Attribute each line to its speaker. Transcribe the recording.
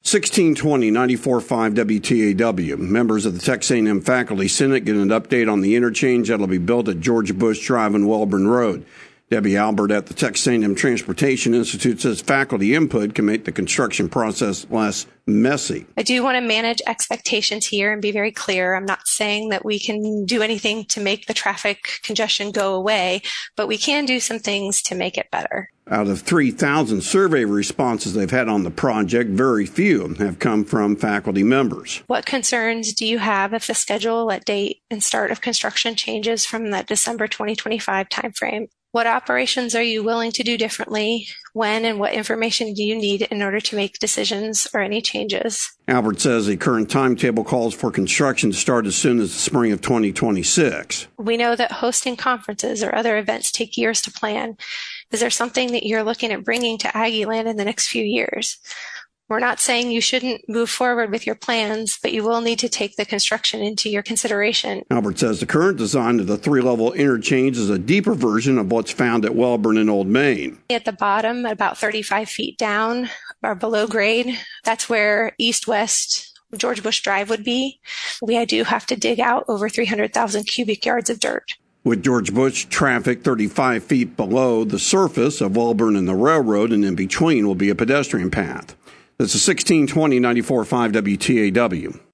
Speaker 1: 1620 94.5 WTAW. Members of the Texas A&M Faculty Senate get an update on the interchange that will be built at George Bush Drive and Welborn Road. Debbie Albert at the Texas A&M Transportation Institute says faculty input can make the construction process less messy.
Speaker 2: I do want to manage expectations here and be very clear. I'm not saying that we can do anything to make the traffic congestion go away, but we can do some things to make it better.
Speaker 1: Out of 3,000 survey responses they've had on the project, very few have come from faculty members.
Speaker 2: What concerns do you have if the schedule at date and start of construction changes from that December 2025 timeframe? What operations are you willing to do differently? When and what information do you need in order to make decisions or any changes?
Speaker 1: Albert says the current timetable calls for construction to start as soon as the spring of 2026.
Speaker 2: We know that hosting conferences or other events take years to plan. Is there something that you're looking at bringing to Aggieland in the next few years? We're not saying you shouldn't move forward with your plans, but you will need to take the construction into your consideration.
Speaker 1: Albert says the current design of the three-level interchange is a deeper version of what's found at Welborn and Old Main.
Speaker 2: At the bottom, about 35 feet down or below grade, that's where east-west George Bush Drive would be. We do have to dig out over 300,000 cubic yards of dirt.
Speaker 1: With George Bush traffic 35 feet below the surface of Welborn and the railroad, and in between will be a pedestrian path. This is 1620 94.5 WTAW.